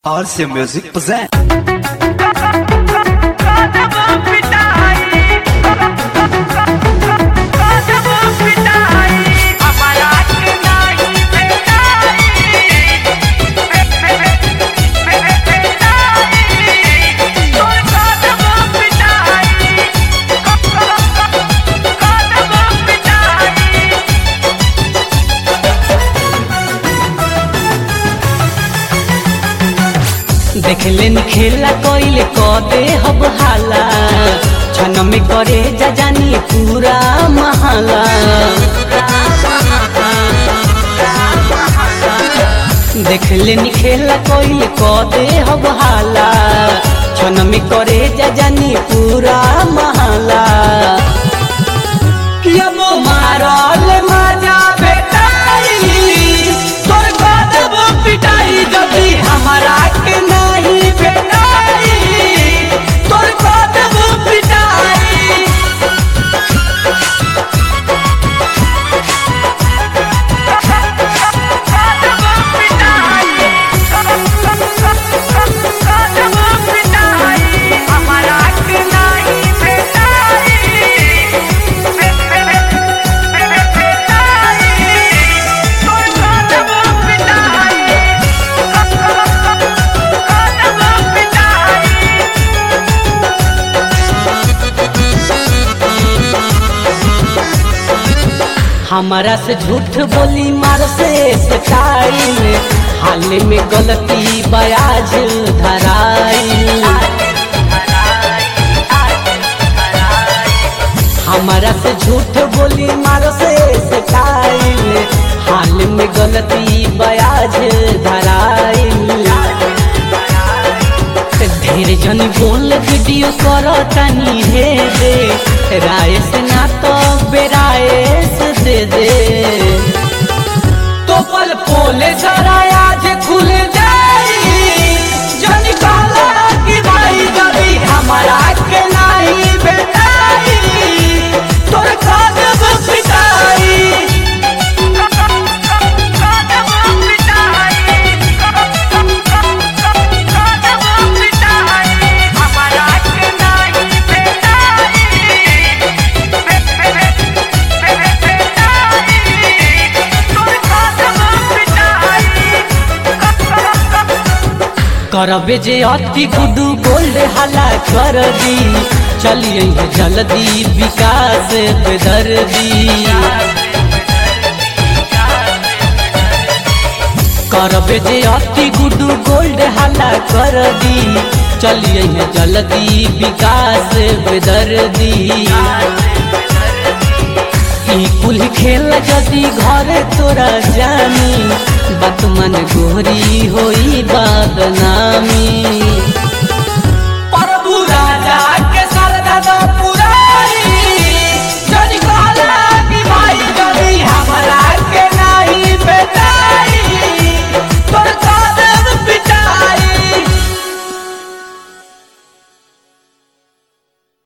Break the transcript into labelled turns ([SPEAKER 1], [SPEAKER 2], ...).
[SPEAKER 1] RC Music present.
[SPEAKER 2] देखलेन खेला कोइले कदे हब हाला छन में करे जा जानी पूरा महाला। देखलेन खेला कोइले कदे हब हाला छन में करे जा जानी पूरा महाला। यब मारल मजा बेटाई तोर कदब पिटाई जदी हमारा के नहीं बेटाई तोर कदब पिटाई। हमारा से झूठ बोली मार से स्टाइल हाल में गलती बयाज धराई। हमारा से झूठ बोली मार से स्टाइल हाल में गलती बयाज धराई। ढेर जन बोल वीडियो करो तनी हे दे राय से ना तो बेराय से दे दे तो पल पोले जरा आज खुल जाई जन काला की भाई जबी हमारा के नहीं बेटाई तोर कदब पिटाई। करबे जे अति गुडू गोल्ड हाला कर दी चलिए जल्दी विकास बेदर्दी। करबे जे अति गुडू गोल्ड हाला कर दी चलिए जल्दी विकास बेदर्दी। कुल खेल जदी घर तोरा जानी बात मन गोरी होई बदनामी।